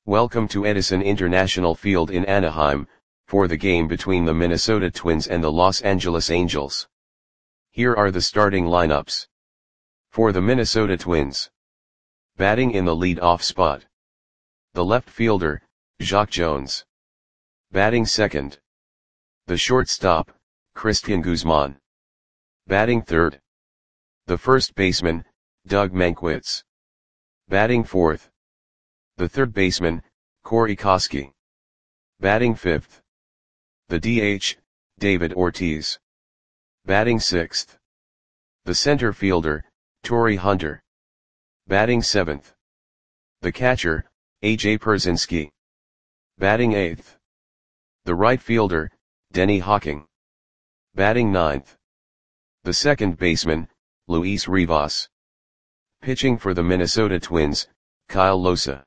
Welcome to Edison International Field in Anaheim, for the game between the Minnesota Twins and the Los Angeles Angels. Here are the starting lineups. For the Minnesota Twins. Batting in the lead-off spot. The left fielder, Jacque Jones. Batting second. The shortstop, Cristian Guzman. Batting third. The first baseman, Doug Mankiewicz. Batting fourth. The third baseman, Corey Koskie. Batting fifth. The DH, David Ortiz. Batting sixth. The center fielder, Torii Hunter. Batting seventh. The catcher, A.J. Pierzynski. Batting eighth. The right fielder, Denny Hawking. Batting ninth. The second baseman, Luis Rivas. Pitching for the Minnesota Twins, Kyle Lohse.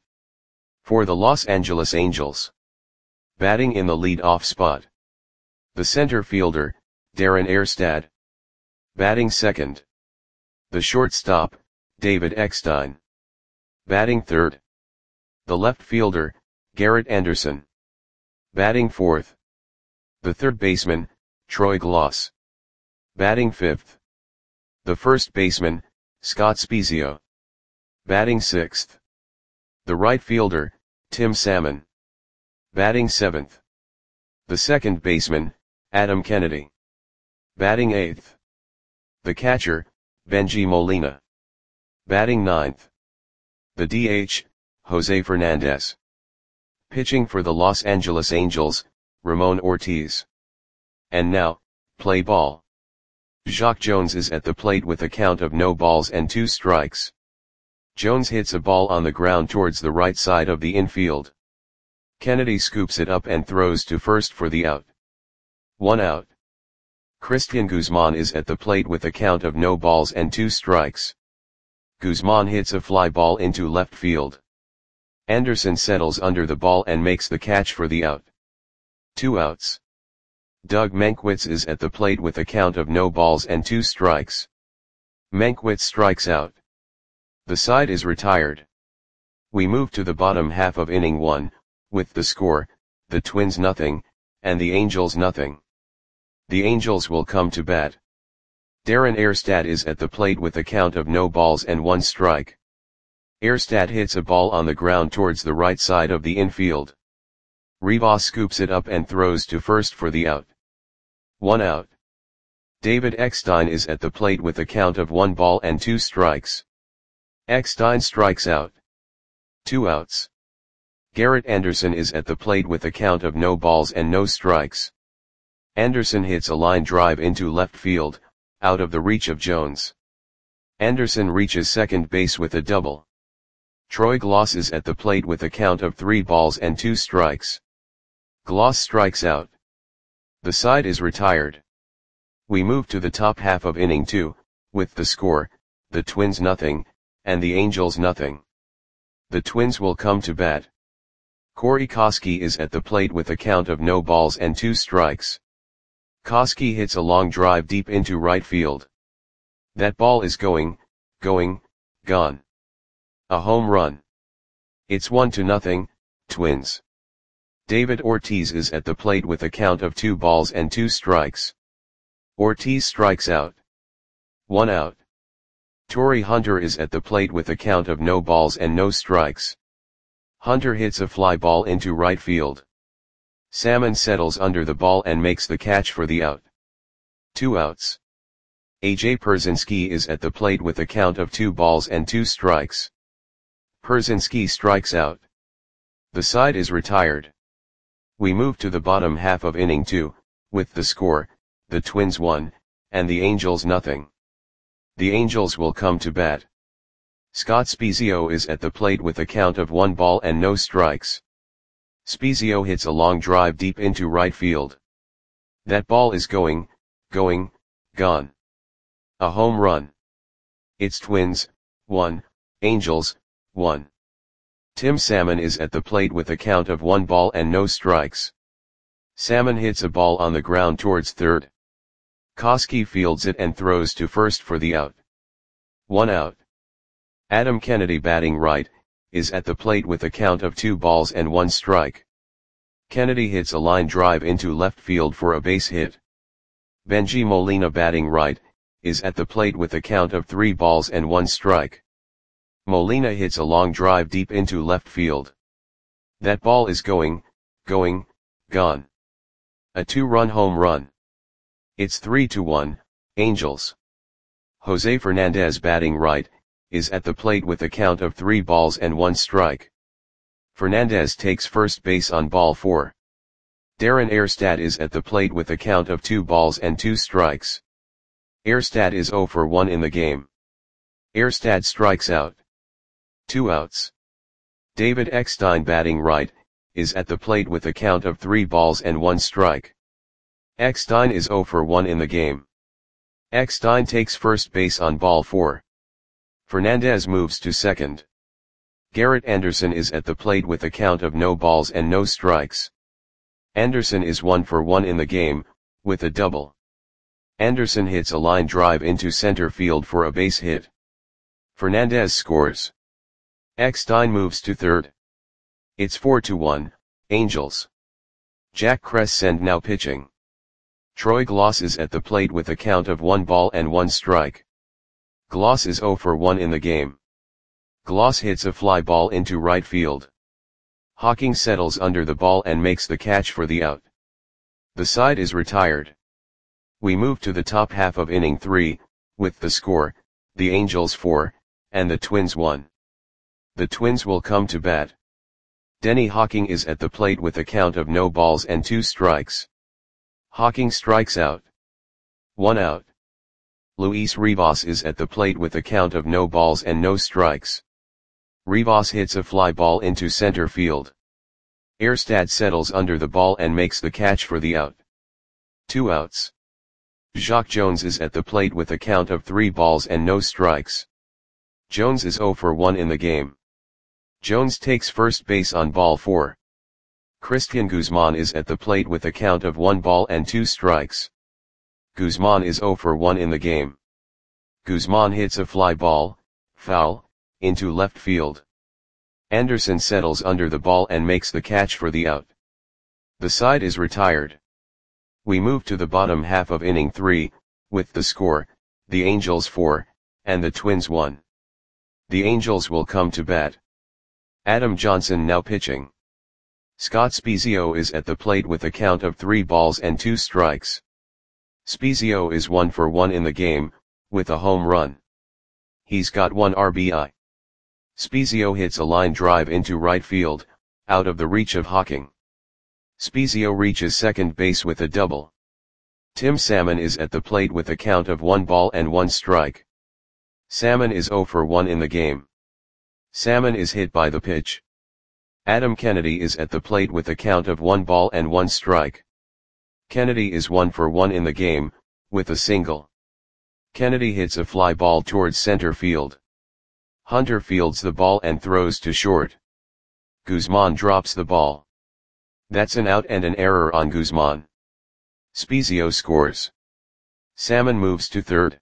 For the Los Angeles Angels. Batting in the lead-off spot. The center fielder, Darren Erstad. Batting second. The shortstop, David Eckstein. Batting third. The left fielder, Garrett Anderson. Batting fourth. The third baseman, Troy Glaus. Batting fifth. The first baseman, Scott Spiezio. Batting sixth. The right fielder, Tim Salmon. Batting seventh. The second baseman, Adam Kennedy. Batting eighth. The catcher, Bengie Molina. Batting ninth. The DH, Jose Fernandez. Pitching for the Los Angeles Angels, Ramon Ortiz. And now, play ball. Jacque Jones is at the plate with a count of no balls and 2 strikes. Jones hits a ball on the ground towards the right side of the infield. Kennedy scoops it up and throws to first for the out. 1 out. Cristian Guzman is at the plate with a count of no balls and 2 strikes. Guzman hits a fly ball into left field. Anderson settles under the ball and makes the catch for the out. 2 outs. Doug Mankiewicz is at the plate with a count of no balls and 2 strikes. Mankiewicz strikes out. The side is retired. We move to the bottom half of inning 1, with the score, the Twins nothing, and the Angels nothing. The Angels will come to bat. Darren Erstad is at the plate with a count of no balls and 1 strike. Erstad hits a ball on the ground towards the right side of the infield. Rivas scoops it up and throws to first for the out. 1 out. David Eckstein is at the plate with a count of 1 ball and 2 strikes. Eckstein strikes out. 2 outs. Garrett Anderson is at the plate with a count of no balls and no strikes. Anderson hits a line drive into left field, out of the reach of Jones. Anderson reaches second base with a double. Troy Glaus is at the plate with a count of 3 balls and 2 strikes. Glaus strikes out. The side is retired. We move to the top half of inning 2, with the score, the Twins nothing, and the Angels nothing. The Twins will come to bat. Corey Koskie is at the plate with a count of no balls and 2 strikes. Koskie hits a long drive deep into right field. That ball is going, gone. A home run. It's 1-0, Twins. David Ortiz is at the plate with a count of 2 balls and 2 strikes. Ortiz strikes out. 1 out. Torii Hunter is at the plate with a count of no balls and no strikes. Hunter hits a fly ball into right field. Salmon settles under the ball and makes the catch for the out. 2 outs. A.J. Pierzynski is at the plate with a count of 2 balls and 2 strikes. Pierzynski strikes out. The side is retired. We move to the bottom half of inning 2, with the score, the Twins 1, and the Angels nothing. The Angels will come to bat. Scott Spiezio is at the plate with a count of 1 ball and no strikes. Spiezio hits a long drive deep into right field. That ball is going, gone. A home run. It's Twins, 1, Angels, 1. Tim Salmon is at the plate with a count of 1 ball and no strikes. Salmon hits a ball on the ground towards third. Koskie fields it and throws to first for the out. 1 out. Adam Kennedy batting right, is at the plate with a count of 2 balls and 1 strike. Kennedy hits a line drive into left field for a base hit. Bengie Molina batting right, is at the plate with a count of 3 balls and 1 strike. Molina hits a long drive deep into left field. That ball is gone. A 2-run home run. It's 3-1, Angels. Jose Fernandez batting right, is at the plate with a count of 3 balls and 1 strike. Fernandez takes first base on ball 4. Darren Erstad is at the plate with a count of 2 balls and 2 strikes. Erstad is 0 for 1 in the game. Erstad strikes out. 2 outs. David Eckstein batting right, is at the plate with a count of 3 balls and 1 strike. Eckstein is 0 for 1 in the game. Eckstein takes first base on ball 4. Fernandez moves to second. Garrett Anderson is at the plate with a count of no balls and no strikes. Anderson is 1 for 1 in the game, with a double. Anderson hits a line drive into center field for a base hit. Fernandez scores. Eckstein moves to third. It's 4-1, Angels. Jack Crescent now pitching. Troy Gloss is at the plate with a count of 1 ball and 1 strike. Gloss is 0 for 1 in the game. Gloss hits a fly ball into right field. Hawking settles under the ball and makes the catch for the out. The side is retired. We move to the top half of inning 3, with the score, the Angels 4, and the Twins 1. The Twins will come to bat. Denny Hawking is at the plate with a count of no balls and 2 strikes. Hawking strikes out. 1 out. Luis Rivas is at the plate with a count of no balls and no strikes. Rivas hits a fly ball into center field. Erstad settles under the ball and makes the catch for the out. 2 outs. Jacque Jones is at the plate with a count of 3 balls and no strikes. Jones is 0 for 1 in the game. Jones takes first base on ball 4. Christian Guzman is at the plate with a count of 1 ball and 2 strikes. Guzman is 0 for 1 in the game. Guzman hits a fly ball, foul, into left field. Anderson settles under the ball and makes the catch for the out. The side is retired. We move to the bottom half of inning 3, with the score, the Angels 4, and the Twins 1. The Angels will come to bat. Adam Johnson now pitching. Scott Spiezio is at the plate with a count of 3 balls and 2 strikes. Spiezio is 1 for 1 in the game, with a home run. He's got 1 RBI. Spiezio hits a line drive into right field, out of the reach of Hawking. Spiezio reaches second base with a double. Tim Salmon is at the plate with a count of 1 ball and 1 strike. Salmon is 0 for 1 in the game. Salmon is hit by the pitch. Adam Kennedy is at the plate with a count of 1 ball and 1 strike. Kennedy is 1 for 1 in the game, with a single. Kennedy hits a fly ball towards center field. Hunter fields the ball and throws to short. Guzman drops the ball. That's an out and an error on Guzman. Spiezio scores. Salmon moves to third.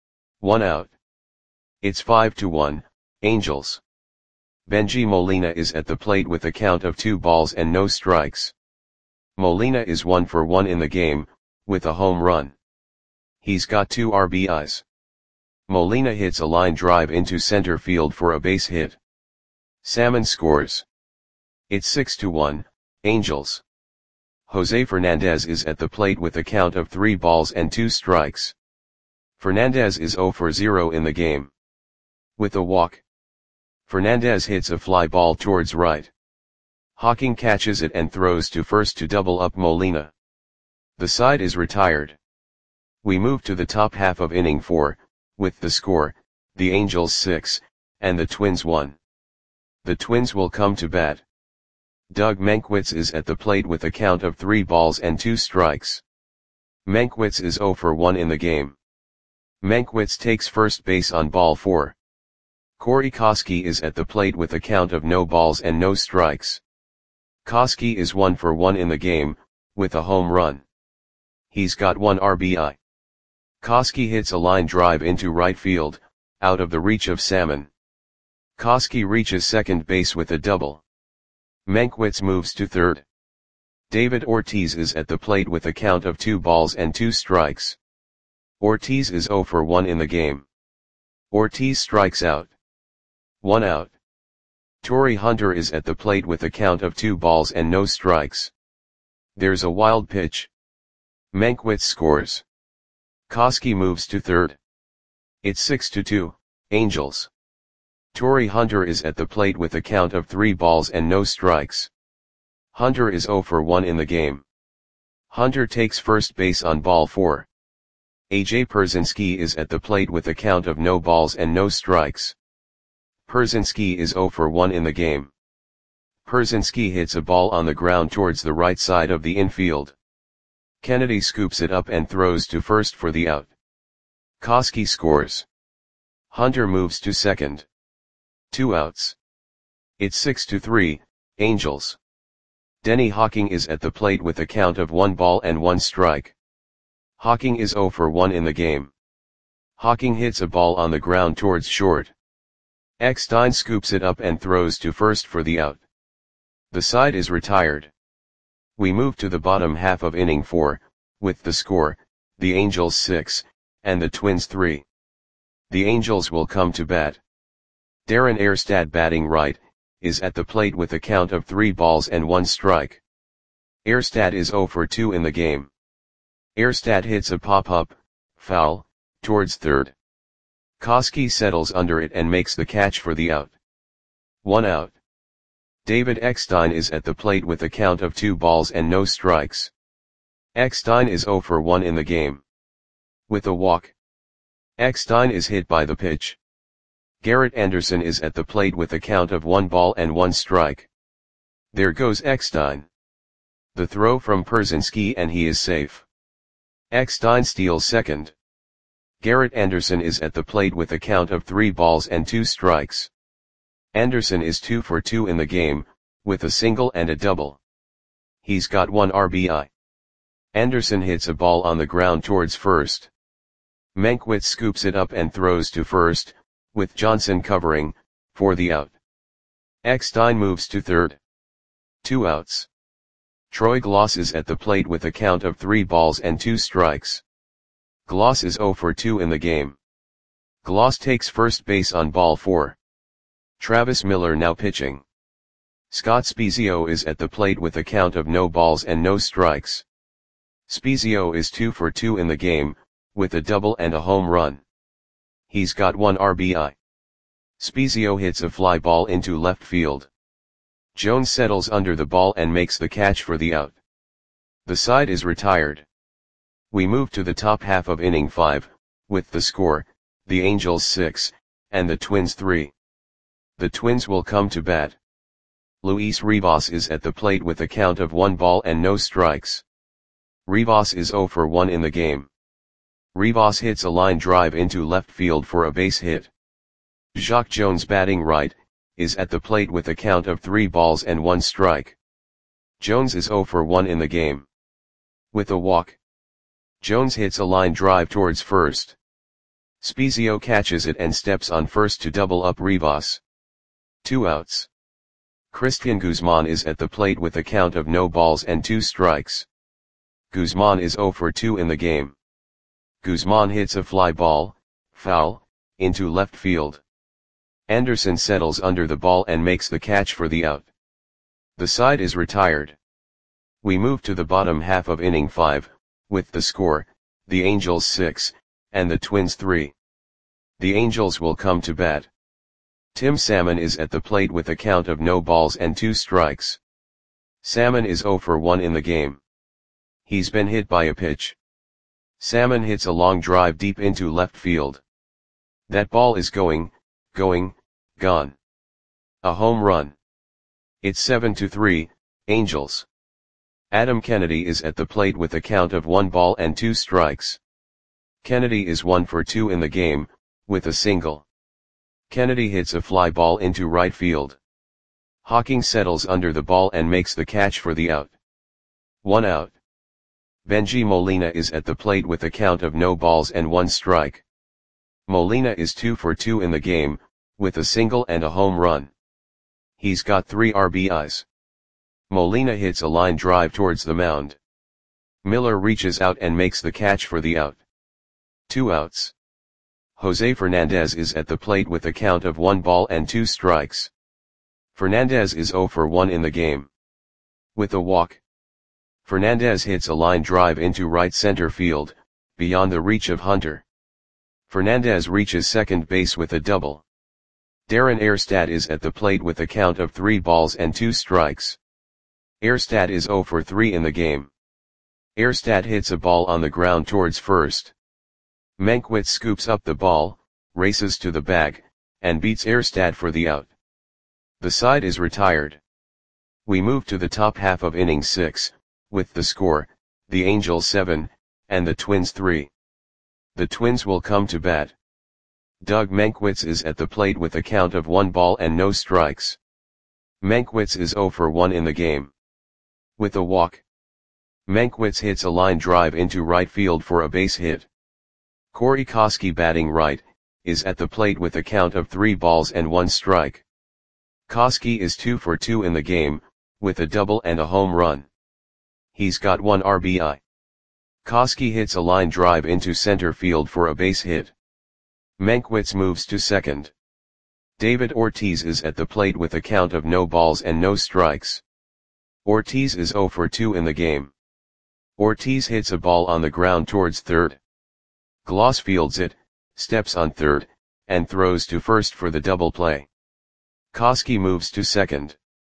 1 out. It's 5-1, Angels. Bengie Molina is at the plate with a count of 2 balls and no strikes. Molina is 1 for 1 in the game, with a home run. He's got 2 RBIs. Molina hits a line drive into center field for a base hit. Salmon scores. It's 6-1, Angels. Jose Fernandez is at the plate with a count of 3 balls and 2 strikes. Fernandez is 0 for 0 in the game. With a walk. Fernandez hits a fly ball towards right. Hawking catches it and throws to first to double up Molina. The side is retired. We move to the top half of inning 4, with the score, the Angels 6, and the Twins 1. The Twins will come to bat. Doug Mankiewicz is at the plate with a count of 3 balls and 2 strikes. Mankiewicz is 0 for 1 in the game. Mankiewicz takes first base on ball 4. Corey Koskie is at the plate with a count of no balls and no strikes. Koskie is 1 for 1 in the game, with a home run. He's got 1 RBI. Koskie hits a line drive into right field, out of the reach of Salmon. Koski reaches second base with a double. Mankiewicz moves to third. David Ortiz is at the plate with a count of 2 balls and 2 strikes. Ortiz is 0 for 1 in the game. Ortiz strikes out. 1 out. Torii Hunter is at the plate with a count of 2 balls and no strikes. There's a wild pitch. Mankiewicz scores. Koski moves to third. It's 6-2, Angels. Torii Hunter is at the plate with a count of 3 balls and no strikes. Hunter is 0 for 1 in the game. Hunter takes first base on ball 4. AJ Pierzynski is at the plate with a count of no balls and no strikes. Pierzynski is 0 for 1 in the game. Pierzynski hits a ball on the ground towards the right side of the infield. Kennedy scoops it up and throws to first for the out. Koski scores. Hunter moves to second. 2 outs. It's 6-3, Angels. Denny Hawking is at the plate with a count of 1 ball and 1 strike. Hawking is 0 for 1 in the game. Hawking hits a ball on the ground towards short. Eckstein scoops it up and throws to first for the out. The side is retired. We move to the bottom half of inning 4, with the score, the Angels 6, and the Twins 3. The Angels will come to bat. Darren Erstad, batting right, is at the plate with a count of 3 balls and 1 strike. Erstad is 0 for 2 in the game. Erstad hits a pop-up, foul, towards third. Koski settles under it and makes the catch for the out. 1 out. David Eckstein is at the plate with a count of 2 balls and no strikes. Eckstein is 0 for 1 in the game. With a walk. Eckstein is hit by the pitch. Garrett Anderson is at the plate with a count of 1 ball and 1 strike. There goes Eckstein. The throw from Pierzynski and he is safe. Eckstein steals second. Garrett Anderson is at the plate with a count of 3 balls and 2 strikes. Anderson is 2 for 2 in the game, with a single and a double. He's got 1 RBI. Anderson hits a ball on the ground towards first. Mankiewicz scoops it up and throws to first, with Johnson covering, for the out. Eckstein moves to third. 2 outs. Troy Gloss is at the plate with a count of 3 balls and 2 strikes. Gloss is 0 for 2 in the game. Gloss takes first base on ball 4. Travis Miller now pitching. Scott Spiezio is at the plate with a count of no balls and no strikes. Spiezio is 2 for 2 in the game, with a double and a home run. He's got 1 RBI. Spiezio hits a fly ball into left field. Jones settles under the ball and makes the catch for the out. The side is retired. We move to the top half of inning 5, with the score, the Angels 6, and the Twins 3. The Twins will come to bat. Luis Rivas is at the plate with a count of 1 ball and no strikes. Rivas is 0 for 1 in the game. Rivas hits a line drive into left field for a base hit. Jacque Jones, batting right, is at the plate with a count of 3 balls and 1 strike. Jones is 0 for 1 in the game. With a walk. Jones hits a line drive towards first. Spiezio catches it and steps on first to double up Rivas. 2 outs. Christian Guzman is at the plate with a count of no balls and 2 strikes. Guzman is 0 for 2 in the game. Guzman hits a fly ball, foul, into left field. Anderson settles under the ball and makes the catch for the out. The side is retired. We move to the bottom half of inning 5, with the score, the Angels 6, and the Twins 3. The Angels will come to bat. Tim Salmon is at the plate with a count of no balls and 2 strikes. Salmon is 0 for 1 in the game. He's been hit by a pitch. Salmon hits a long drive deep into left field. That ball is going, gone. A home run. It's 7-3, Angels. Adam Kennedy is at the plate with a count of 1 ball and 2 strikes. Kennedy is 1 for 2 in the game, with a single. Kennedy hits a fly ball into right field. Hawking settles under the ball and makes the catch for the out. 1 out. Benji Molina is at the plate with a count of no balls and 1 strike. Molina is 2 for 2 in the game, with a single and a home run. He's got 3 RBIs. Molina hits a line drive towards the mound. Miller reaches out and makes the catch for the out. 2 outs. Jose Fernandez is at the plate with a count of 1 ball and 2 strikes. Fernandez is 0 for 1 in the game. With a walk. Fernandez hits a line drive into right center field, beyond the reach of Hunter. Fernandez reaches second base with a double. Darren Erstad is at the plate with a count of 3 balls and 2 strikes. Erstad is 0 for 3 in the game. Erstad hits a ball on the ground towards first. Mankiewicz scoops up the ball, races to the bag, and beats Erstad for the out. The side is retired. We move to the top half of inning 6, with the score, the Angels 7, and the Twins 3. The Twins will come to bat. Doug Mankiewicz is at the plate with a count of 1 ball and no strikes. Mankiewicz is 0 for 1 in the game. With a walk. Mankiewicz hits a line drive into right field for a base hit. Corey Koskie, batting right, is at the plate with a count of 3 balls and 1 strike. Koskie is 2 for 2 in the game, with a double and a home run. He's got 1 RBI. Koskie hits a line drive into center field for a base hit. Mankiewicz moves to second. David Ortiz is at the plate with a count of no balls and no strikes. Ortiz is 0 for 2 in the game. Ortiz hits a ball on the ground towards third. Gloss fields it, steps on third, and throws to first for the double play. Koskie moves to second.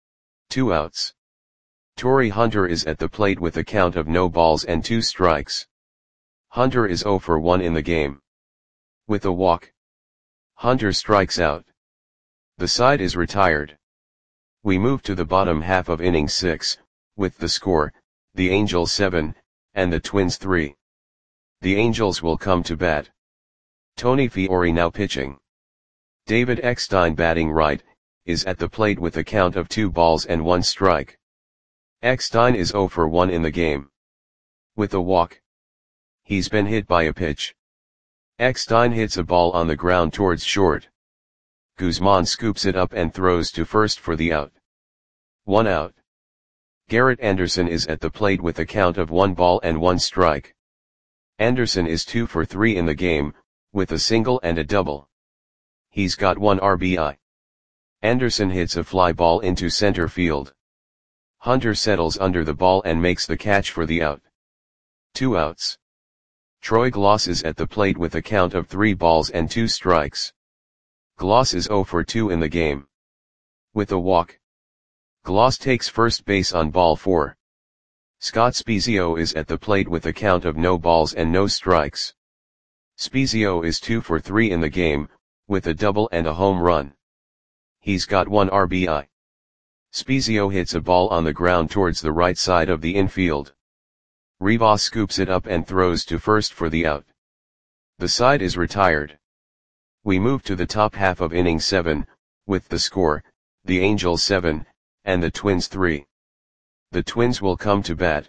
2 outs. Torii Hunter is at the plate with a count of no balls and 2 strikes. Hunter is 0 for 1 in the game. With a walk. Hunter strikes out. The side is retired. We move to the bottom half of inning 6, with the score, the Angels 7, and the Twins 3. The Angels will come to bat. Tony Fiore now pitching. David Eckstein, batting right, is at the plate with a count of 2 balls and 1 strike. Eckstein is 0 for 1 in the game. With a walk. He's been hit by a pitch. Eckstein hits a ball on the ground towards short. Guzman scoops it up and throws to first for the out. 1 out. Garrett Anderson is at the plate with a count of 1 ball and 1 strike. Anderson is 2 for 3 in the game, with a single and a double. He's got 1 RBI. Anderson hits a fly ball into center field. Hunter settles under the ball and makes the catch for the out. 2 outs. Troy Gloss is at the plate with a count of 3 balls and 2 strikes. Gloss is 0 for 2 in the game. With a walk. Gloss takes first base on ball 4. Scott Spiezio is at the plate with a count of no balls and no strikes. Spiezio is 2 for 3 in the game, with a double and a home run. He's got 1 RBI. Spiezio hits a ball on the ground towards the right side of the infield. Rivas scoops it up and throws to first for the out. The side is retired. We move to the top half of inning 7, with the score, the Angels 7, and the Twins 3. The Twins will come to bat.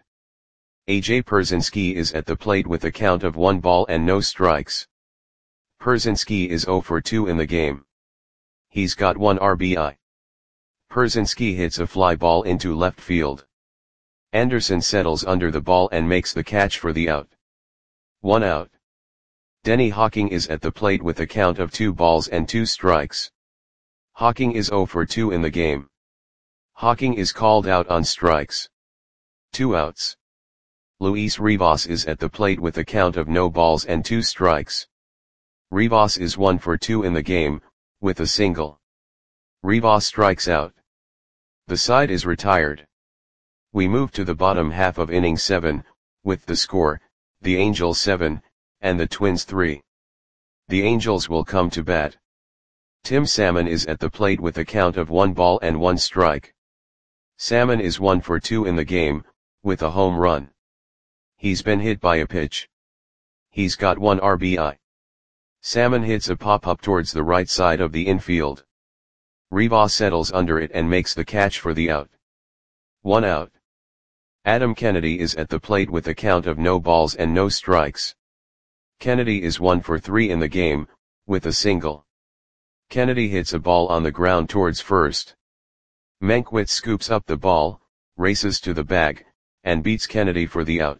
AJ Pierzynski is at the plate with a count of 1 ball and no strikes. Pierzynski is 0 for 2 in the game. He's got 1 RBI. Pierzynski hits a fly ball into left field. Anderson settles under the ball and makes the catch for the out. 1 out. Denny Hawking is at the plate with a count of 2 balls and 2 strikes. Hawking is 0 for 2 in the game. Hawking is called out on strikes. 2 outs. Luis Rivas is at the plate with a count of no balls and 2 strikes. Rivas is 1 for 2 in the game, with a single. Rivas strikes out. The side is retired. We move to the bottom half of inning 7, with the score, the Angels 7, and the Twins 3. The Angels will come to bat. Tim Salmon is at the plate with a count of 1 ball and 1 strike. Salmon is 1 for 2 in the game, with a home run. He's been hit by a pitch. He's got 1 RBI. Salmon hits a pop-up towards the right side of the infield. Rivas settles under it and makes the catch for the out. 1 out. Adam Kennedy is at the plate with a count of no balls and no strikes. Kennedy is 1 for 3 in the game, with a single. Kennedy hits a ball on the ground towards first. Mankiewicz scoops up the ball, races to the bag, and beats Kennedy for the out.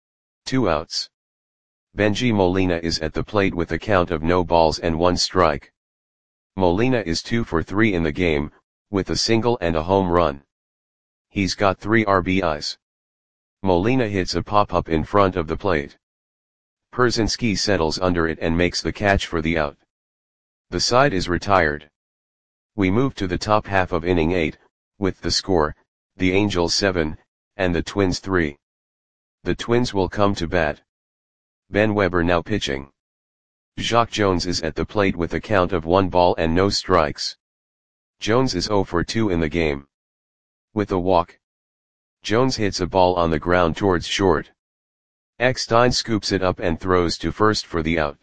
2 outs. Bengie Molina is at the plate with a count of no balls and 1 strike. Molina is 2 for 3 in the game, with a single and a home run. He's got 3 RBIs. Molina hits a pop-up in front of the plate. Pierzynski settles under it and makes the catch for the out. The side is retired. We move to the top half of inning 8, with the score, the Angels 7, and the Twins 3. The Twins will come to bat. Ben Weber now pitching. Jacque Jones is at the plate with a count of 1 ball and no strikes. Jones is 0 for 2 in the game. With a walk. Jones hits a ball on the ground towards short. Eckstein scoops it up and throws to first for the out.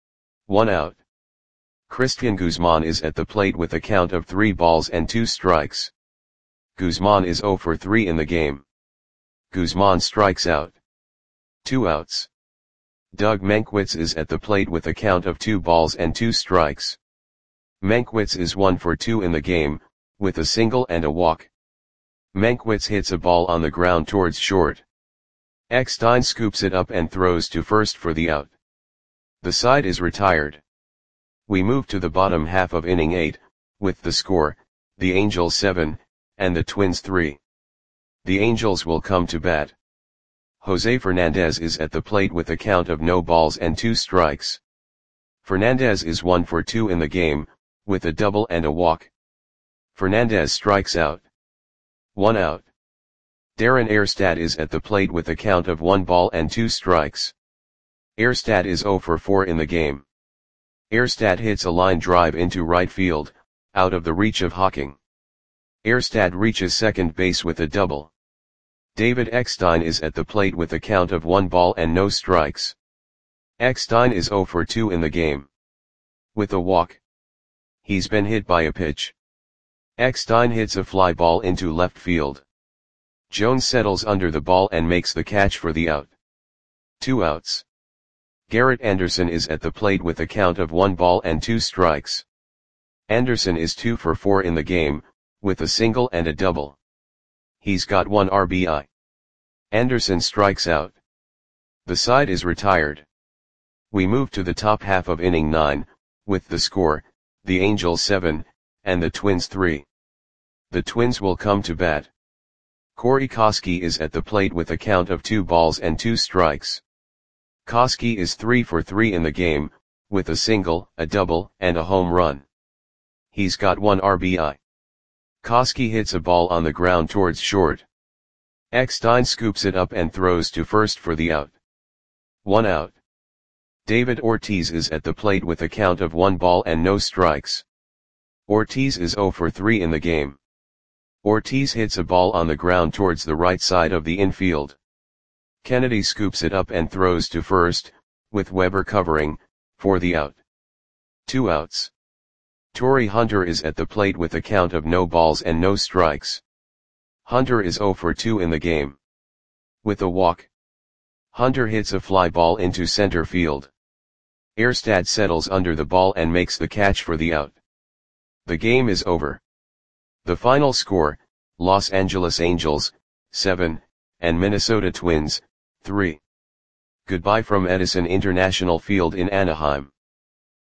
1 out. Cristian Guzman is at the plate with a count of 3 balls and 2 strikes. Guzman is 0 for 3 in the game. Guzman strikes out. 2 outs. Doug Mankiewicz is at the plate with a count of 2 balls and 2 strikes. Mankiewicz is 1 for 2 in the game, with a single and a walk. Mankiewicz hits a ball on the ground towards short. Eckstein scoops it up and throws to first for the out. The side is retired. We move to the bottom half of inning 8, with the score, the Angels 7, and the Twins 3. The Angels will come to bat. Jose Fernandez is at the plate with a count of no balls and 2 strikes. Fernandez is 1 for 2 in the game, with a double and a walk. Fernandez strikes out. 1 out. Darren Erstad is at the plate with a count of 1 ball and 2 strikes. Erstad is 0 for 4 in the game. Erstad hits a line drive into right field, out of the reach of Hawking. Erstad reaches second base with a double. David Eckstein is at the plate with a count of 1 ball and no strikes. Eckstein is 0 for 2 in the game. With a walk. He's been hit by a pitch. Eckstein hits a fly ball into left field. Jones settles under the ball and makes the catch for the out. 2 outs. Garrett Anderson is at the plate with a count of 1 ball and 2 strikes. Anderson is 2 for 4 in the game, with a single and a double. He's got 1 RBI. Anderson strikes out. The side is retired. We move to the top half of inning 9, with the score, the Angels 7, and the Twins 3. The Twins will come to bat. Corey Koskie is at the plate with a count of 2 balls and 2 strikes. Koskie is 3 for 3 in the game, with a single, a double, and a home run. He's got 1 RBI. Koskie hits a ball on the ground towards short. Eckstein scoops it up and throws to first for the out. 1 out. David Ortiz is at the plate with a count of 1 ball and no strikes. Ortiz is 0 for 3 in the game. Ortiz hits a ball on the ground towards the right side of the infield. Kennedy scoops it up and throws to first, with Weber covering, for the out. 2 outs. Torii Hunter is at the plate with a count of no balls and no strikes. Hunter is 0 for 2 in the game. With a walk. Hunter hits a fly ball into center field. Erstad settles under the ball and makes the catch for the out. The game is over. The final score, Los Angeles Angels, 7, and Minnesota Twins, 3. Goodbye from Edison International Field in Anaheim.